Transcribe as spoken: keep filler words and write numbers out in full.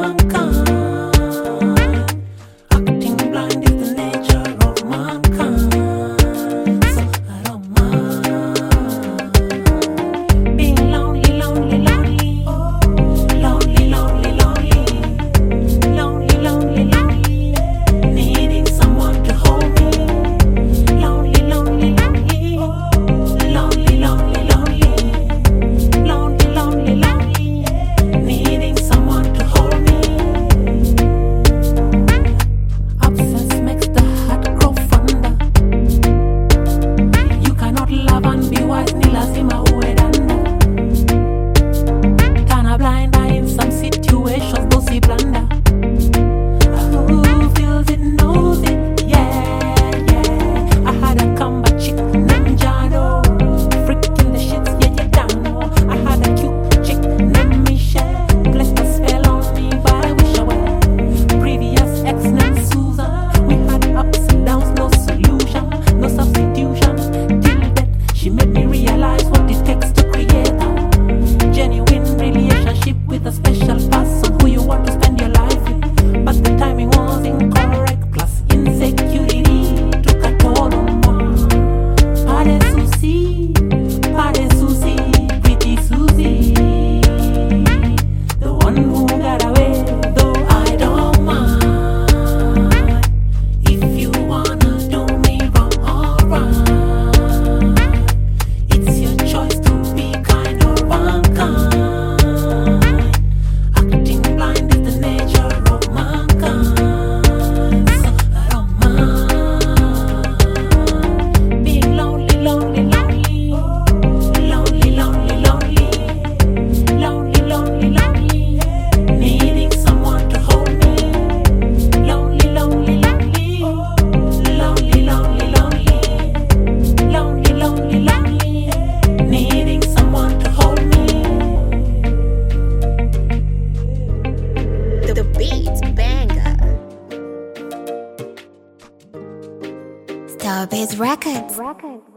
mankind. Acting blind is the nature of mankind. So I don't mind being lonely, lonely, lonely, lonely, lonely, lonely, lonely, lonely, lonely, needing someone to hold me. Lonely, lonely, lonely, lonely, lonely, lonely, lonely, lonely, lonely, needing someone to hold me. Absence makes the heart grow fonder. You cannot love and be wise, ni lazima uwe danda. Turn a blind eye in some situations, don't see blunder. Who feels it knows it, yeah, yeah. I had a combat chick named Jado, freaking the shits, yeah, you don't know. I had a cute chick named Michelle, blessed a spell on me, but I wish I were. Previous ex named Susan, we had ups and downs, no solution, no substitution. Till that she made me realize what it takes to create a genuine relationship with a special person who you want to spend your life with. But the timing was incorrect, plus insecurity took a toll on me. Pare Susie, Pare Susie, pretty Susie, the one who got away, though I don't mind. If you wanna do me wrong, alright. It's your choice to be kind or unkind. Acting blind is the nature of mankind. So I don't mind being lonely, lonely, lonely, lonely, lonely, lonely, lonely, lonely, lonely, needing someone to hold me. Lonely, lonely, lonely, lonely, lonely, lonely, lonely, lonely, lonely, needing someone to hold me. The beat banger. Starbase Records. Records.